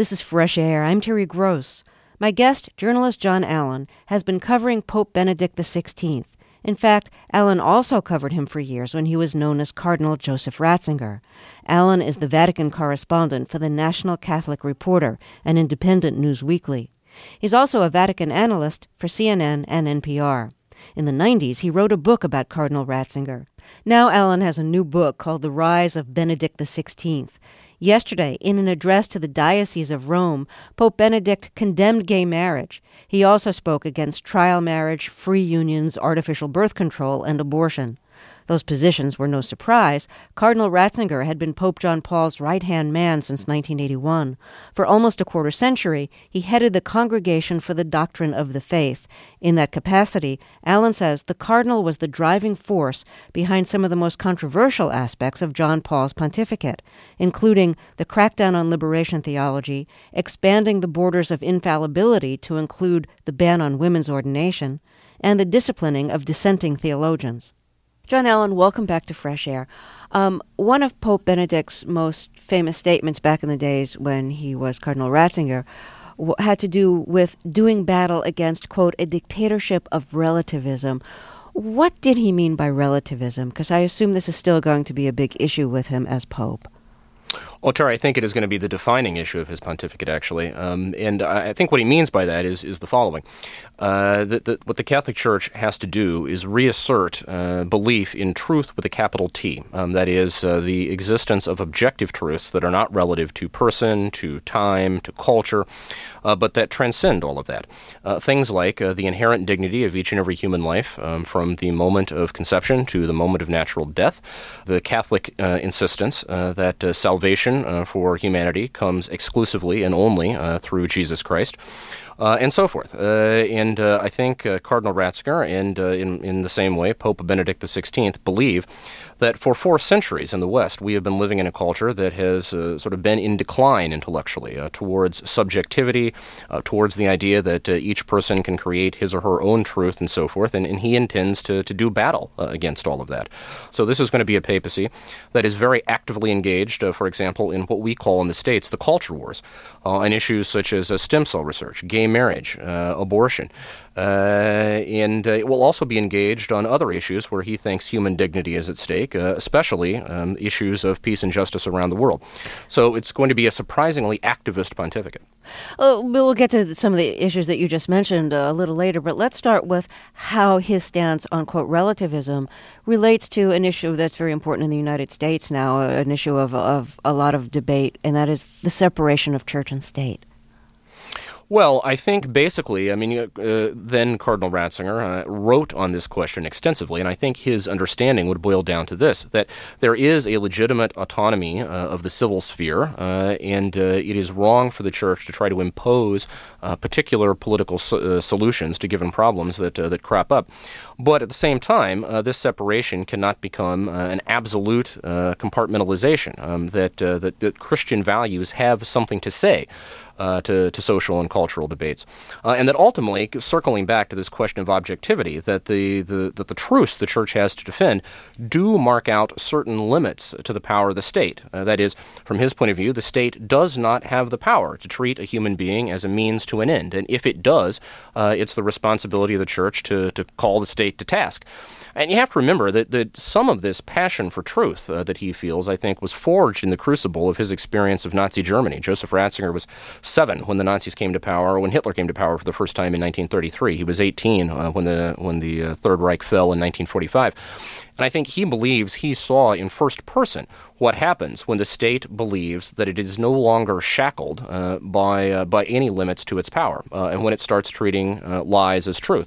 This is Fresh Air. I'm Terry Gross. My guest, journalist John Allen, has been covering Pope Benedict XVI. In fact, Allen also covered him for years when he was known as Cardinal Joseph Ratzinger. Allen is the Vatican correspondent for the National Catholic Reporter, an independent news weekly. He's also a Vatican analyst for CNN and NPR. In the 90s, he wrote a book about Cardinal Ratzinger. Now Allen has a new book called The Rise of Benedict XVI. Yesterday, in an address to the Diocese of Rome, Pope Benedict condemned gay marriage. He also spoke against trial marriage, free unions, artificial birth control, and abortion. Those positions were no surprise. Cardinal Ratzinger had been Pope John Paul's right-hand man since 1981. For almost a quarter century, he headed the Congregation for the Doctrine of the Faith. In that capacity, Allen says the cardinal was the driving force behind some of the most controversial aspects of John Paul's pontificate, including the crackdown on liberation theology, expanding the borders of infallibility to include the ban on women's ordination, and the disciplining of dissenting theologians. John Allen, welcome back to Fresh Air. One of Pope Benedict's most famous statements back in the days when he was Cardinal Ratzinger had to do with doing battle against, quote, a dictatorship of relativism. What did he mean by relativism? Because I assume this is still going to be a big issue with him as Pope. Well, Terry, I think it is going to be the defining issue of his pontificate, actually. And I think what he means by that is the following. What the Catholic Church has to do is reassert belief in truth with a capital T. That is, the existence of objective truths that are not relative to person, to time, to culture, but that transcend all of that. Things like the inherent dignity of each and every human life, from the moment of conception to the moment of natural death. The Catholic insistence that salvation for humanity comes exclusively and only through Jesus Christ. And so forth. And I think Cardinal Ratzinger and in the same way, Pope Benedict XVI believe that for 4 centuries in the West, we have been living in a culture that has sort of been in decline intellectually towards subjectivity, towards the idea that each person can create his or her own truth and so forth, and he intends to do battle against all of that. So this is going to be a papacy that is very actively engaged, for example, in what we call in the States the culture wars, on issues such as stem cell research, gay marriage, abortion, and it will also be engaged on other issues where he thinks human dignity is at stake, especially issues of peace and justice around the world. So it's going to be a surprisingly activist pontificate. We'll get to some of the issues that you just mentioned a little later, but let's start with how his stance on, quote, relativism relates to an issue that's very important in the United States now, an issue of a lot of debate, and that is the separation of church and state. Well, I think basically, then Cardinal Ratzinger wrote on this question extensively, and I think his understanding would boil down to this, that there is a legitimate autonomy of the civil sphere, and it is wrong for the Church to try to impose particular political solutions to given problems that crop up. But at the same time, this separation cannot become an absolute compartmentalization, that Christian values have something to say to social and cultural debates, and that ultimately, circling back to this question of objectivity, that the truths the Church has to defend do mark out certain limits to the power of the state. That is, from his point of view, the state does not have the power to treat a human being as a means to an end, and if it does, it's the responsibility of the Church to call the state to task. And you have to remember that some of this passion for truth that he feels, I think, was forged in the crucible of his experience of Nazi Germany. Joseph Ratzinger was 7 when the Nazis came to power, when Hitler came to power for the first time in 1933. He was 18 when the Third Reich fell in 1945. And I think he believes he saw in first person what happens when the state believes that it is no longer shackled by any limits to its power, and when it starts treating lies as truth.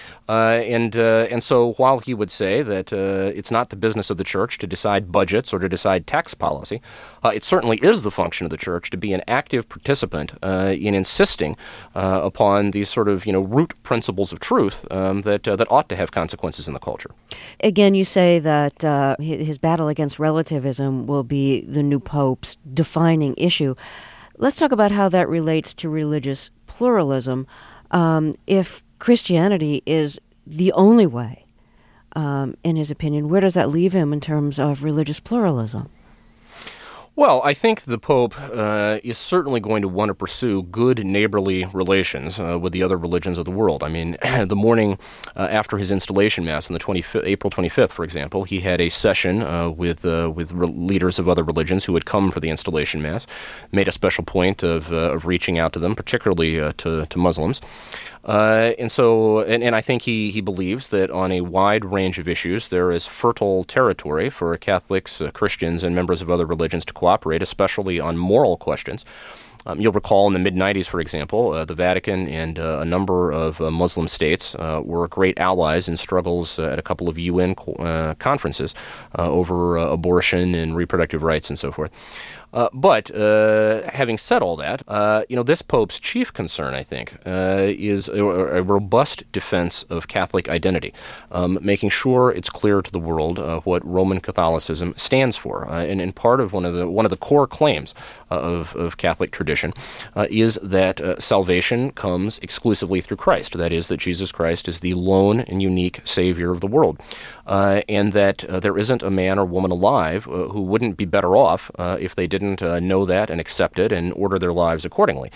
And so while he would say that it's not the business of the Church to decide budgets or to decide tax policy, it certainly is the function of the Church to be an active participant in insisting upon these sort of root principles of truth that ought to have consequences in the culture. Again, you say that his battle against relativism will be the new Pope's defining issue. Let's talk about how that relates to religious pluralism. If Christianity is the only way, in his opinion, where does that leave him in terms of religious pluralism? Well, I think the Pope is certainly going to want to pursue good neighborly relations with the other religions of the world. I mean, the morning after his installation mass on the April 25th, for example, he had a session with leaders of other religions who had come for the installation mass, made a special point of reaching out to them, particularly to Muslims. And I think he believes that on a wide range of issues, there is fertile territory for Catholics, Christians, and members of other religions to cooperate, especially on moral questions. You'll recall in the mid-'90s, for example, the Vatican and a number of Muslim states were great allies in struggles at a couple of UN conferences over abortion and reproductive rights and so forth. But having said all that, this Pope's chief concern, I think, is a robust defense of Catholic identity, making sure it's clear to the world what Roman Catholicism stands for. And part of one of the core claims of Catholic tradition is that salvation comes exclusively through Christ. That is, that Jesus Christ is the lone and unique Savior of the world, and that there isn't a man or woman alive who wouldn't be better off if they didn't know that and accept it and order their lives accordingly.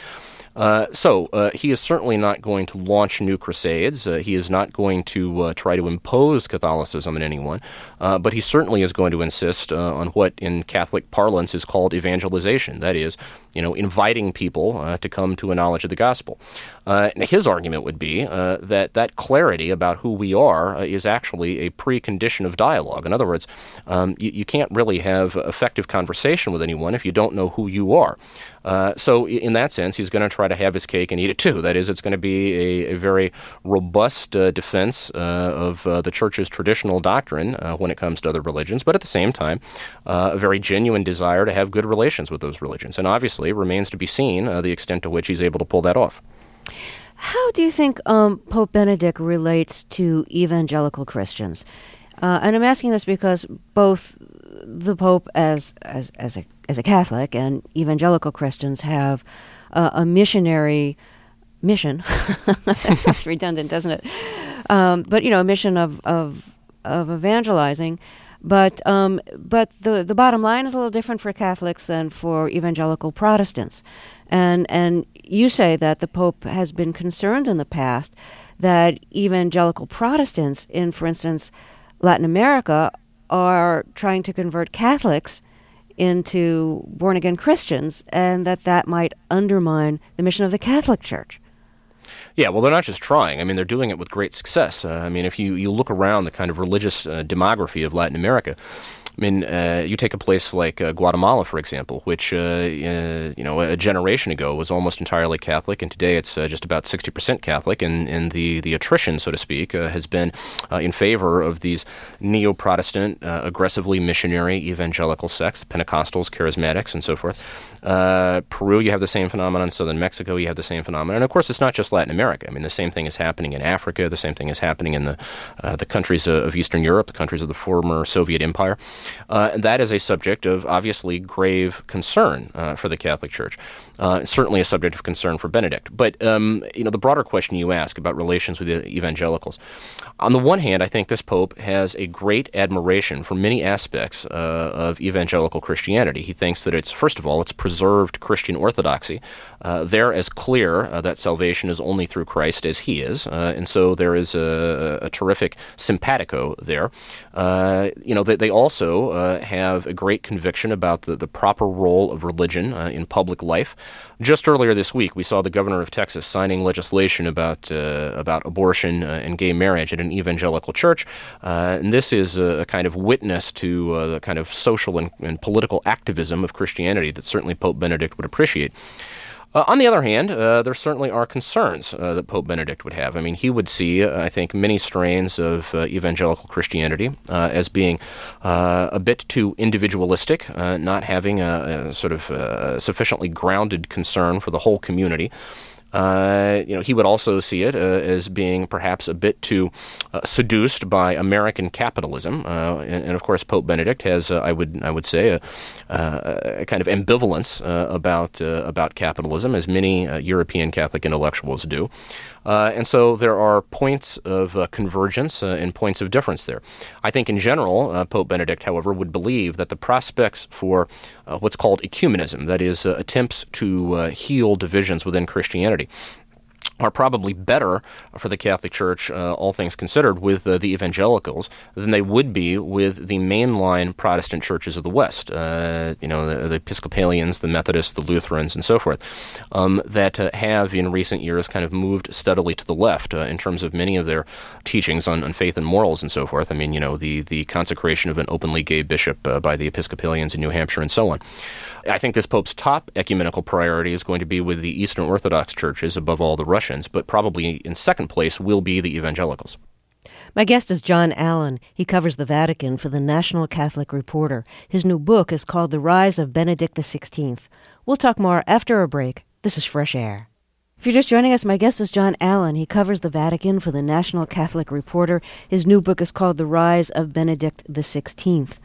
So he is certainly not going to launch new crusades. He is not going to try to impose Catholicism on anyone, but he certainly is going to insist on what in Catholic parlance is called evangelization. That is, inviting people to come to a knowledge of the gospel. His argument would be that clarity about who we are is actually a precondition of dialogue. In other words, you can't really have effective conversation with anyone if you don't know who you are. So in that sense, he's going to try to have his cake and eat it too. That is, it's going to be a very robust defense of the Church's traditional doctrine when it comes to other religions, but at the same time, a very genuine desire to have good relations with those religions. And obviously, it remains to be seen the extent to which he's able to pull that off. How do you think Pope Benedict relates to evangelical Christians? And I'm asking this because both the Pope as a Catholic and evangelical Christians have a missionary mission. That sounds redundant, doesn't it? But a mission of evangelizing. But the bottom line is a little different for Catholics than for evangelical Protestants. And you say that the Pope has been concerned in the past that evangelical Protestants in, for instance, Latin America are trying to convert Catholics into born-again Christians, and that might undermine the mission of the Catholic Church. Yeah, well, they're not just trying. I mean, they're doing it with great success. If you look around the kind of religious demography of Latin America, you take a place like Guatemala, for example, which, a generation ago was almost entirely Catholic, and today it's just about 60% Catholic, and the attrition, so to speak, has been in favor of these neo-Protestant, aggressively missionary evangelical sects, Pentecostals, Charismatics, and so forth. Peru, you have the same phenomenon. Southern Mexico, you have the same phenomenon. And of course, it's not just Latin America. I mean, the same thing is happening in Africa. The same thing is happening in the countries of Eastern Europe, the countries of the former Soviet Empire. And that is a subject of obviously grave concern for the Catholic Church. Certainly a subject of concern for Benedict. But, the broader question you ask about relations with the evangelicals. On the one hand, I think this Pope has a great admiration for many aspects of evangelical Christianity. He thinks that first of all, it's preserved Christian orthodoxy. They're as clear that salvation is only through Christ as he is. And so there is a terrific simpatico there. They also have a great conviction about the proper role of religion in public life. Just earlier this week, we saw the governor of Texas signing legislation about abortion and gay marriage at an evangelical church. And this is a kind of witness to the kind of social and political activism of Christianity that certainly Pope Benedict would appreciate. On the other hand, there certainly are concerns that Pope Benedict would have. I mean, he would see, I think, many strains of evangelical Christianity as being a bit too individualistic, not having a sort of sufficiently grounded concern for the whole community. He would also see it as being perhaps a bit too seduced by American capitalism, and of course Pope Benedict has, I would say, a kind of ambivalence about capitalism, as many European Catholic intellectuals do. And so there are points of convergence and points of difference there. I think in general, Pope Benedict, however, would believe that the prospects for what's called ecumenism, that is, attempts to heal divisions within Christianity, are probably better for the Catholic Church, all things considered, with the evangelicals than they would be with the mainline Protestant churches of the West, the Episcopalians, the Methodists, the Lutherans, and so forth, that have in recent years kind of moved steadily to the left in terms of many of their teachings on faith and morals and so forth. I mean, the consecration of an openly gay bishop by the Episcopalians in New Hampshire and so on. I think this Pope's top ecumenical priority is going to be with the Eastern Orthodox churches above all the Russians, but probably in second place will be the evangelicals. My guest is John Allen. He covers the Vatican for the National Catholic Reporter. His new book is called The Rise of Benedict XVI. We'll talk more after a break. This is Fresh Air. If you're just joining us, my guest is John Allen. He covers the Vatican for the National Catholic Reporter. His new book is called The Rise of Benedict XVI.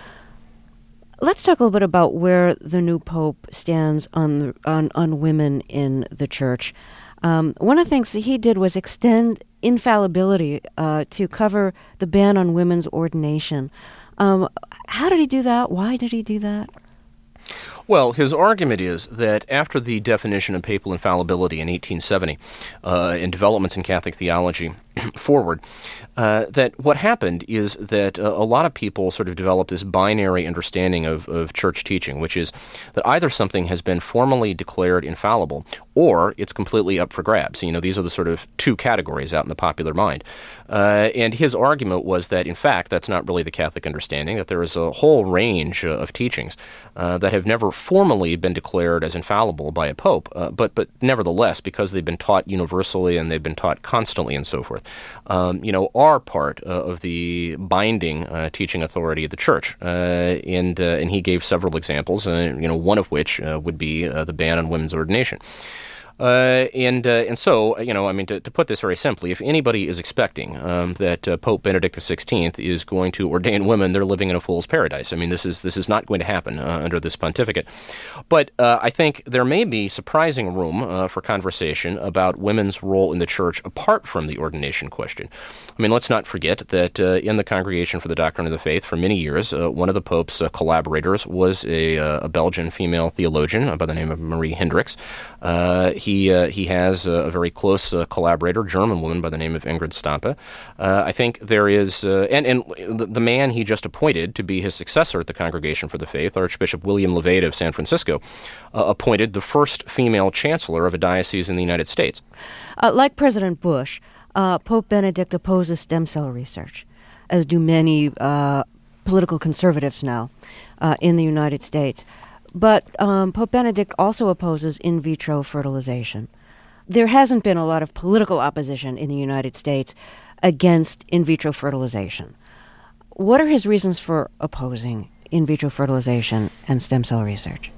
Let's talk a little bit about where the new Pope stands on women in the Church. One of the things that he did was extend infallibility to cover the ban on women's ordination. How did he do that? Why did he do that? Well, his argument is that after the definition of papal infallibility in 1870 and developments in Catholic theology forward, that what happened is that a lot of people sort of developed this binary understanding of church teaching, which is that either something has been formally declared infallible or it's completely up for grabs. These are the sort of two categories out in the popular mind. And his argument was that, in fact, that's not really the Catholic understanding, that there is a whole range of teachings that have never formally been declared as infallible by a pope, but nevertheless, because they've been taught universally and they've been taught constantly and so forth, are part of the binding teaching authority of the Church. And he gave several examples, one of which would be the ban on women's ordination. And so, to put this very simply, if anybody is expecting that Pope Benedict XVI is going to ordain women, they're living in a fool's paradise. I mean, this is not going to happen under this pontificate. But I think there may be surprising room for conversation about women's role in the Church apart from the ordination question. I mean, let's not forget that in the Congregation for the Doctrine of the Faith, for many years, one of the Pope's collaborators was a Belgian female theologian by the name of Marie Hendricks. He has a very close collaborator, German woman by the name of Ingrid Stampe. I think there is, and the man he just appointed to be his successor at the Congregation for the Faith, Archbishop William Levade of San Francisco, appointed the first female chancellor of a diocese in the United States. Like President Bush, Pope Benedict opposes stem cell research, as do many political conservatives now in the United States. But Pope Benedict also opposes in vitro fertilization. There hasn't been a lot of political opposition in the United States against in vitro fertilization. What are his reasons for opposing in vitro fertilization and stem cell research?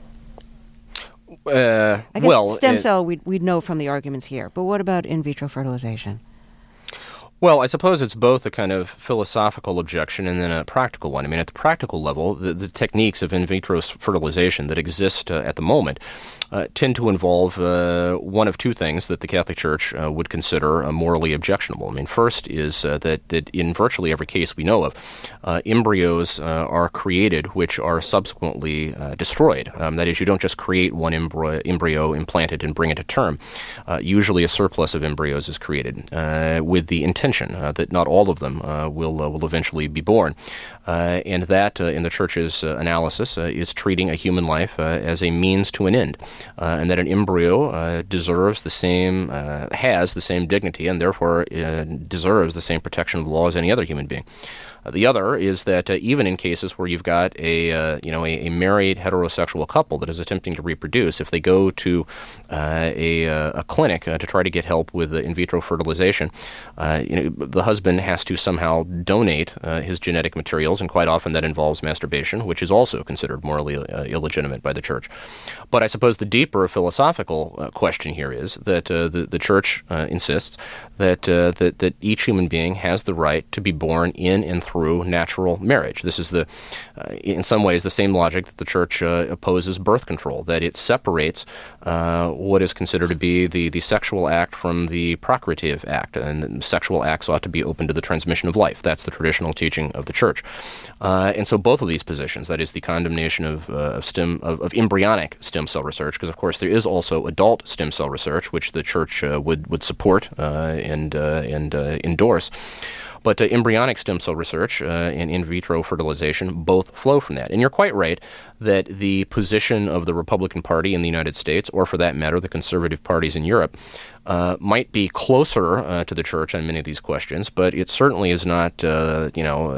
I guess stem cell we'd know from the arguments here, but what about in vitro fertilization? Well, I suppose it's both a kind of philosophical objection and then a practical one. I mean, at the practical level, the techniques of in vitro fertilization that exist at the moment tend to involve one of two things that the Catholic Church would consider morally objectionable. I mean, first is that in virtually every case we know of, embryos are created which are subsequently destroyed. That is, you don't just create one embryo, implant it, and bring it to term. Usually a surplus of embryos is created with the intention that not all of them will eventually be born. And that, in the Church's analysis, is treating a human life as a means to an end. And that an embryo deserves the same, has the same dignity, and therefore deserves the same protection of the law as any other human being. The other is that even in cases where you've got a married heterosexual couple that is attempting to reproduce, if they go to a clinic to try to get help with in vitro fertilization, the husband has to somehow donate his genetic materials, and quite often that involves masturbation, which is also considered morally illegitimate by the church. But I suppose the deeper philosophical question here is that the church insists that each human being has the right to be born in and through natural marriage. This is in some ways the same logic that the church opposes birth control, that it separates what is considered to be the sexual act from the procreative act, and sexual acts ought to be open to the transmission of life. That's the traditional teaching of the church. And so both of these positions, that is the condemnation of embryonic stem cell research, because of course there is also adult stem cell research, which the church would support and endorse. But embryonic stem cell research and in vitro fertilization both flow from that. And you're quite right that the position of the Republican Party in the United States, or for that matter, the conservative parties in Europe, might be closer to the church on many of these questions, but it certainly is not, there's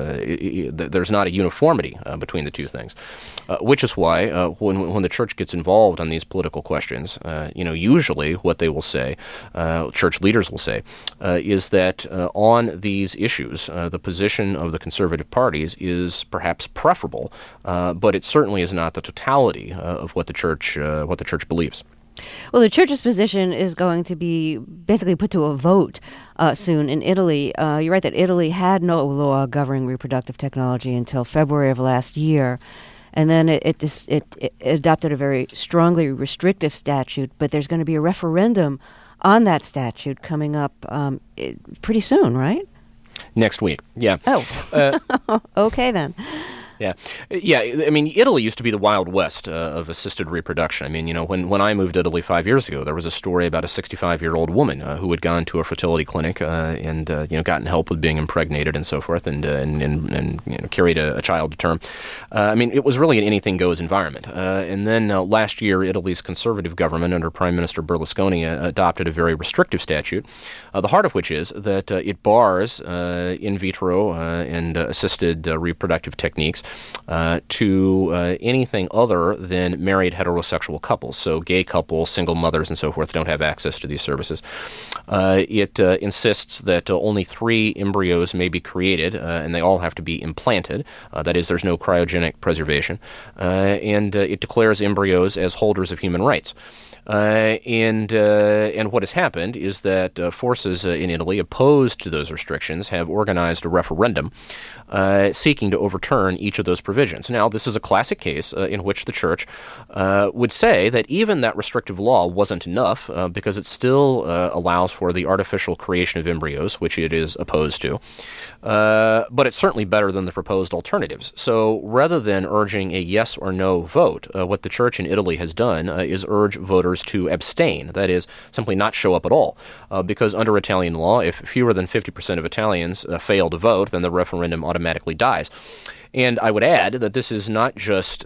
not a uniformity between the two things. Which is why when the church gets involved on these political questions, usually what they will say, church leaders will say, is that on these issues, the position of the conservative parties is perhaps preferable, but it certainly is not the totality of what the church believes. Well, the church's position is going to be basically put to a vote soon in Italy. You're right that Italy had no law governing reproductive technology until February of last year. And then it adopted a very strongly restrictive statute, but there's going to be a referendum on that statute coming up pretty soon, right? Next week, yeah. Oh, okay then. Yeah. I mean, Italy used to be the Wild West of assisted reproduction. I mean, when I moved to Italy 5 years ago, there was a story about a 65-year-old woman who had gone to a fertility clinic and gotten help with being impregnated and so forth, and carried a child to term. I mean, it was really an anything-goes environment. And then last year, Italy's conservative government under Prime Minister Berlusconi adopted a very restrictive statute, the heart of which is that it bars in vitro and assisted reproductive techniques to anything other than married heterosexual couples. So gay couples, single mothers, and so forth don't have access to these services. It insists that only 3 embryos may be created, and they all have to be implanted. That is, there's no cryogenic preservation. And it declares embryos as holders of human rights. And what has happened is that forces in Italy opposed to those restrictions have organized a referendum seeking to overturn each of those provisions. Now, this is a classic case in which the church would say that even that restrictive law wasn't enough because it still allows for the artificial creation of embryos, which it is opposed to. But it's certainly better than the proposed alternatives. So rather than urging a yes or no vote, what the church in Italy has done is urge voters to abstain, that is, simply not show up at all. Because under Italian law, if fewer than 50% of Italians fail to vote, then the referendum automatically dies. And I would add that this is not just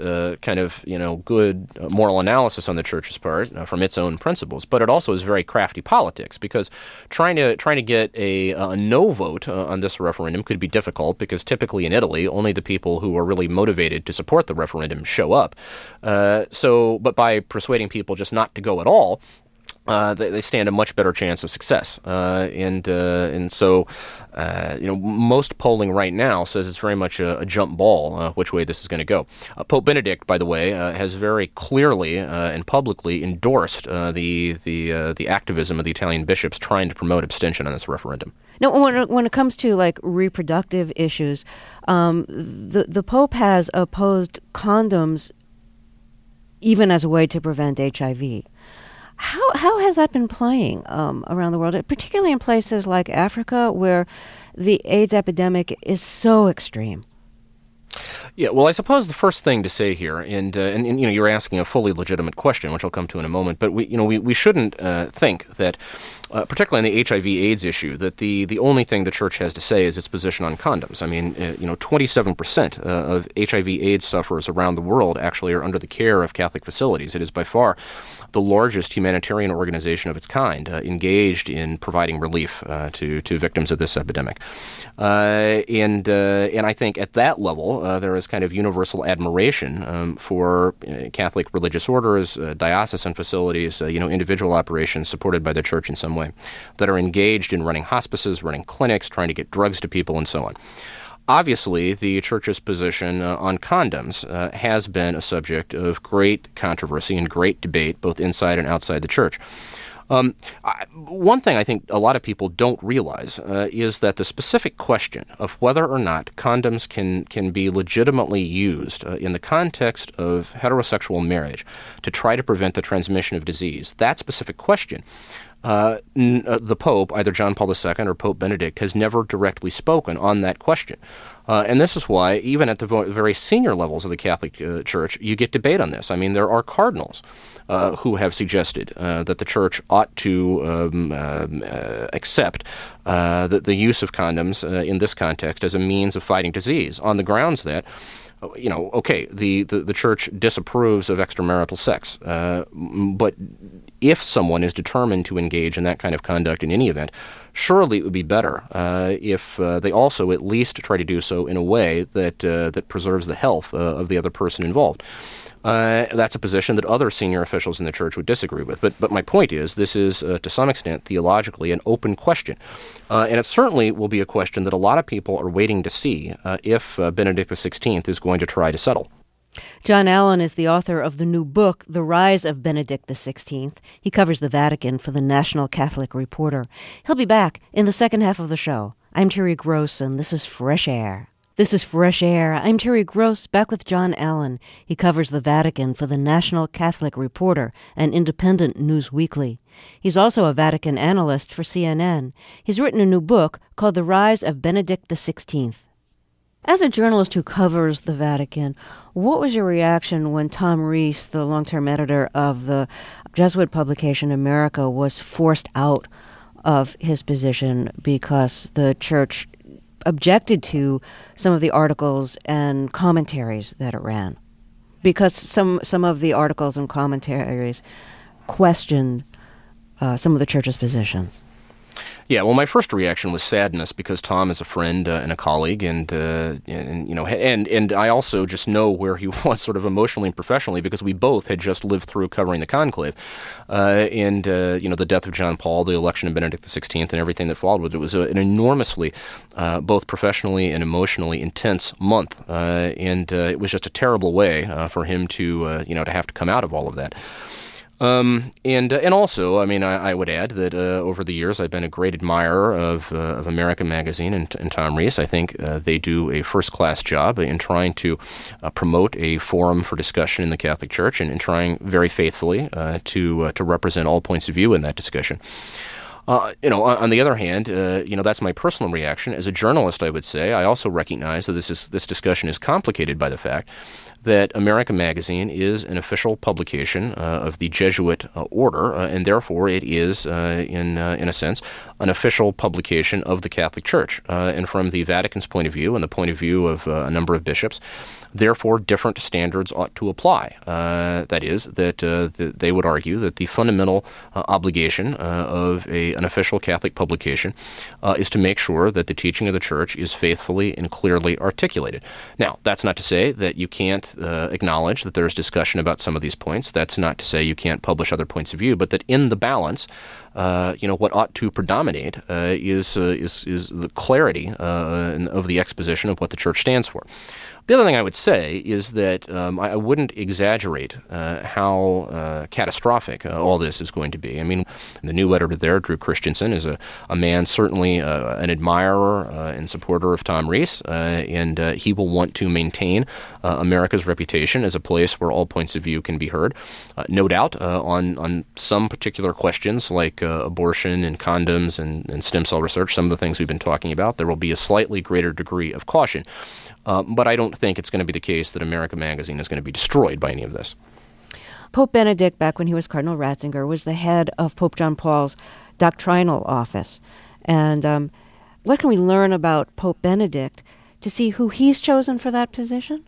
good moral analysis on the church's part from its own principles, but it also is very crafty politics, because trying to get a no vote on this referendum could be difficult, because typically in Italy only the people who are really motivated to support the referendum show up. But by persuading people just not to go at all, they stand a much better chance of success. And so most polling right now says it's very much a jump ball which way this is going to go. Pope Benedict, by the way, has very clearly and publicly endorsed the activism of the Italian bishops trying to promote abstention on this referendum. Now, when it comes to reproductive issues, the Pope has opposed condoms even as a way to prevent HIV. How has that been playing around the world, particularly in places like Africa, where the AIDS epidemic is so extreme? Yeah, well, I suppose the first thing to say here, and you're asking a fully legitimate question, which I'll come to in a moment, but we shouldn't think that, particularly in the HIV/AIDS issue, that the only thing the church has to say is its position on condoms. I mean, 27% of HIV/AIDS sufferers around the world actually are under the care of Catholic facilities. It is by far the largest humanitarian organization of its kind engaged in providing relief to victims of this epidemic. And I think at that level, there is kind of universal admiration for Catholic religious orders, diocesan facilities, individual operations supported by the church in some way. way, that are engaged in running hospices, running clinics, trying to get drugs to people, and so on. Obviously, the Church's position on condoms has been a subject of great controversy and great debate, both inside and outside the Church. One thing I think a lot of people don't realize is that the specific question of whether or not condoms can be legitimately used in the context of heterosexual marriage to try to prevent the transmission of disease, that specific question, the Pope, either John Paul II or Pope Benedict, has never directly spoken on that question. And this is why, even at the very senior levels of the Catholic Church, you get debate on this. I mean, there are cardinals who have suggested that the Church ought to accept the use of condoms in this context as a means of fighting disease, on the grounds that, the Church disapproves of extramarital sex, but if someone is determined to engage in that kind of conduct in any event, surely it would be better if they also at least try to do so in a way that preserves the health of the other person involved. That's a position that other senior officials in the Church would disagree with. But my point is, this is, to some extent, theologically an open question. And it certainly will be a question that a lot of people are waiting to see if Benedict XVI is going to try to settle. John Allen is the author of the new book, The Rise of Benedict XVI. He covers the Vatican for the National Catholic Reporter. He'll be back in the second half of the show. I'm Terry Gross, and this is Fresh Air. This is Fresh Air. I'm Terry Gross, back with John Allen. He covers the Vatican for the National Catholic Reporter and Independent News Weekly. He's also a Vatican analyst for CNN. He's written a new book called The Rise of Benedict XVI. As a journalist who covers the Vatican, what was your reaction when Tom Rees, the long-term editor of the Jesuit publication America, was forced out of his position because the Church objected to some of the articles and commentaries that it ran? Because some of the articles and commentaries questioned some of the Church's positions. Yeah, well, my first reaction was sadness because Tom is a friend and a colleague, and I also just know where he was sort of emotionally and professionally because we both had just lived through covering the conclave, the death of John Paul, the election of Benedict XVI, and everything that followed with it. It was an enormously, both professionally and emotionally intense month, and it was just a terrible way for him to have to come out of all of that. And also, I mean, I would add that over the years I've been a great admirer of America Magazine and Tom Rees. I think they do a first-class job in trying to promote a forum for discussion in the Catholic Church and trying very faithfully to represent all points of view in that discussion. On the other hand, that's my personal reaction. As a journalist, I would say I also recognize that this discussion is complicated by the fact that America Magazine is an official publication of the Jesuit order, and therefore it is, in a sense, an official publication of the Catholic Church. And from the Vatican's point of view and the point of view of a number of bishops, therefore different standards ought to apply. That is, that they would argue that the fundamental obligation of an official Catholic publication is to make sure that the teaching of the Church is faithfully and clearly articulated. Now, that's not to say that you can't acknowledge that there's discussion about some of these points. That's not to say you can't publish other points of view, but that in the balance, what ought to predominate is the clarity of the exposition of what the Church stands for. The other thing I would say is that I wouldn't exaggerate how catastrophic all this is going to be. I mean, the new editor there, Drew Christensen, is a man certainly an admirer and supporter of Tom Rees, and he will want to maintain America's reputation as a place where all points of view can be heard. No doubt on some particular questions like abortion and condoms and stem cell research, some of the things we've been talking about, there will be a slightly greater degree of caution. But I don't think it's going to be the case that America Magazine is going to be destroyed by any of this. Pope Benedict, back when he was Cardinal Ratzinger, was the head of Pope John Paul's doctrinal office. And what can we learn about Pope Benedict to see who he's chosen for that position?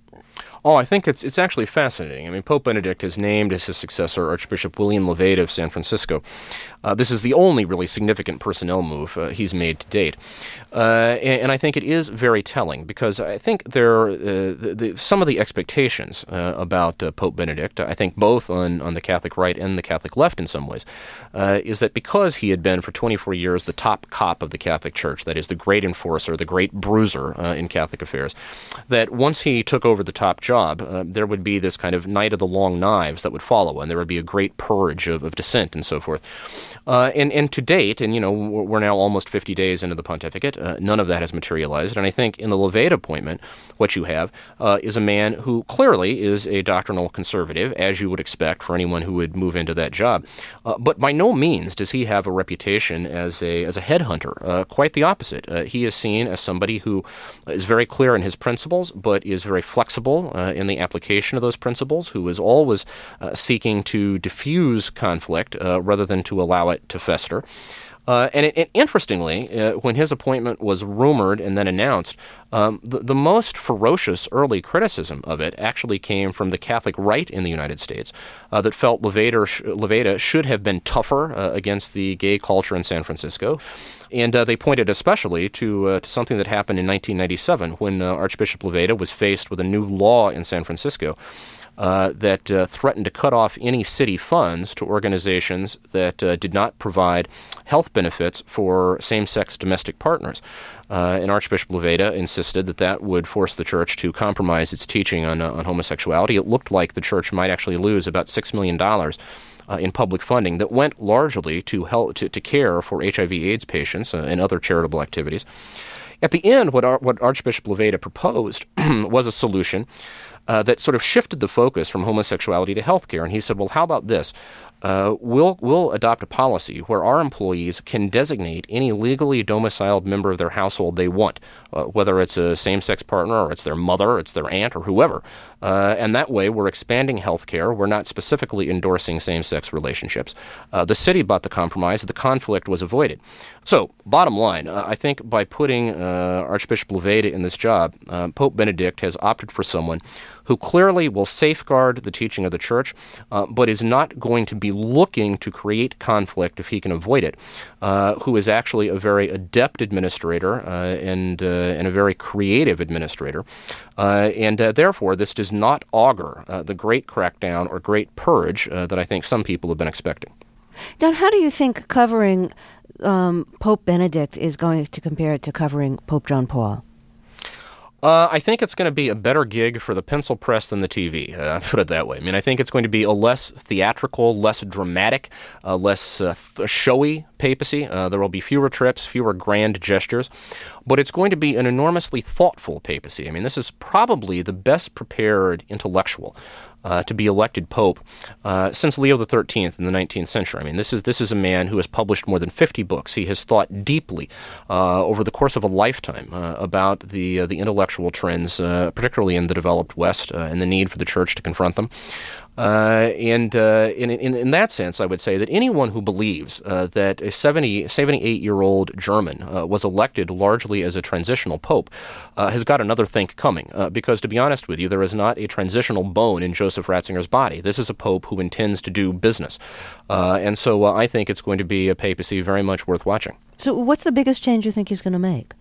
Oh, I think it's actually fascinating. I mean, Pope Benedict has named as his successor Archbishop William Levada of San Francisco. This is the only really significant personnel move he's made to date. And I think it is very telling because I think some of the expectations about Pope Benedict, I think both on the Catholic right and the Catholic left in some ways, is that because he had been for 24 years the top cop of the Catholic Church, that is the great enforcer, the great bruiser in Catholic affairs, that once he took over the top job, there would be this kind of night of the long knives that would follow, and there would be a great purge of dissent and so forth. And to date, and we're now almost 50 days into the pontificate, none of that has materialized. And I think in the Levada appointment, what you have is a man who clearly is a doctrinal conservative, as you would expect for anyone who would move into that job. But by no means does he have a reputation as a headhunter. Quite the opposite. He is seen as somebody who is very clear in his principles, but is very flexible in the application of those principles, who is always seeking to diffuse conflict rather than to allow it to fester. And interestingly, when his appointment was rumored and then announced, the most ferocious early criticism of it actually came from the Catholic right in the United States that felt Levada should have been tougher against the gay culture in San Francisco. And they pointed especially to something that happened in 1997 when Archbishop Levada was faced with a new law in San Francisco that threatened to cut off any city funds to organizations that did not provide health benefits for same-sex domestic partners. And Archbishop Levada insisted that would force the church to compromise its teaching on homosexuality. It looked like the church might actually lose about $6 million in public funding that went largely to help to care for HIV/AIDS patients and other charitable activities. At the end, what Archbishop Levada proposed was a solution that sort of shifted the focus from homosexuality to healthcare. And he said, well, how about this? We'll adopt a policy where our employees can designate any legally domiciled member of their household they want, whether it's a same-sex partner or it's their mother, it's their aunt, or whoever. And that way, we're expanding health care. We're not specifically endorsing same-sex relationships. The city bought the compromise. The conflict was avoided. So, bottom line, I think by putting Archbishop Levada in this job, Pope Benedict has opted for someone who clearly will safeguard the teaching of the church, but is not going to be looking to create conflict if he can avoid it, who is actually a very adept administrator and a very creative administrator. And therefore, this does not augur the great crackdown or great purge that I think some people have been expecting. Don, how do you think covering Pope Benedict is going to compare to covering Pope John Paul? I think it's going to be a better gig for the pencil press than the TV, put it that way. I mean, I think it's going to be a less theatrical, less dramatic, less showy papacy. There will be fewer trips, fewer grand gestures, but it's going to be an enormously thoughtful papacy. I mean, this is probably the best prepared intellectual to be elected pope since Leo XIII in the 19th century. I mean, this is a man who has published more than 50 books. He has thought deeply over the course of a lifetime about the intellectual trends, particularly in the developed West, and the need for the church to confront them. And in that sense, I would say that anyone who believes that a 78-year-old German was elected largely as a transitional pope has got another think coming. Because to be honest with you, there is not a transitional bone in Joseph Ratzinger's body. This is a pope who intends to do business. And so I think it's going to be a papacy very much worth watching. So what's the biggest change you think he's going to make?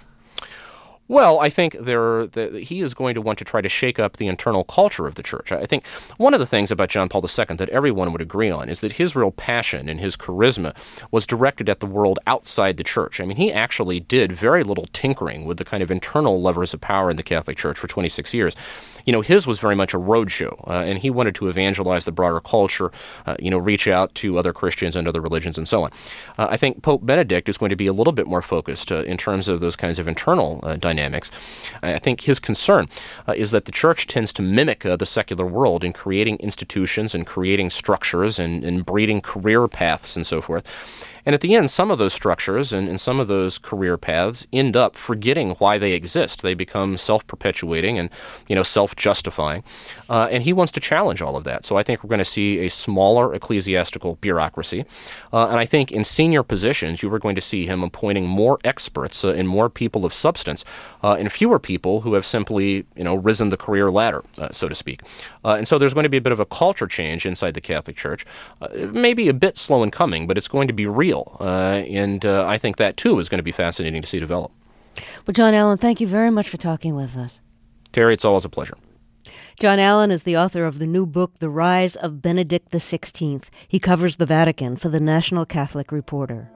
Well, I think he is going to want to try to shake up the internal culture of the church. I think one of the things about John Paul II that everyone would agree on is that his real passion and his charisma was directed at the world outside the church. I mean, he actually did very little tinkering with the kind of internal levers of power in the Catholic Church for 26 years. His was very much a roadshow, and he wanted to evangelize the broader culture, reach out to other Christians and other religions and so on. I think Pope Benedict is going to be a little bit more focused in terms of those kinds of internal dynamics. I think his concern is that the church tends to mimic the secular world in creating institutions and creating structures and breeding career paths and so forth. And at the end, some of those structures and some of those career paths end up forgetting why they exist. They become self-perpetuating and, self-justifying. And he wants to challenge all of that. So I think we're going to see a smaller ecclesiastical bureaucracy. And I think in senior positions, you are going to see him appointing more experts and more people of substance and fewer people who have simply, risen the career ladder, so to speak. And so there's going to be a bit of a culture change inside the Catholic Church. Maybe a bit slow in coming, but it's going to be real. And I think that, too, is going to be fascinating to see develop. Well, John Allen, thank you very much for talking with us. Terry, it's always a pleasure. John Allen is the author of the new book, The Rise of Benedict XVI. He covers the Vatican for the National Catholic Reporter.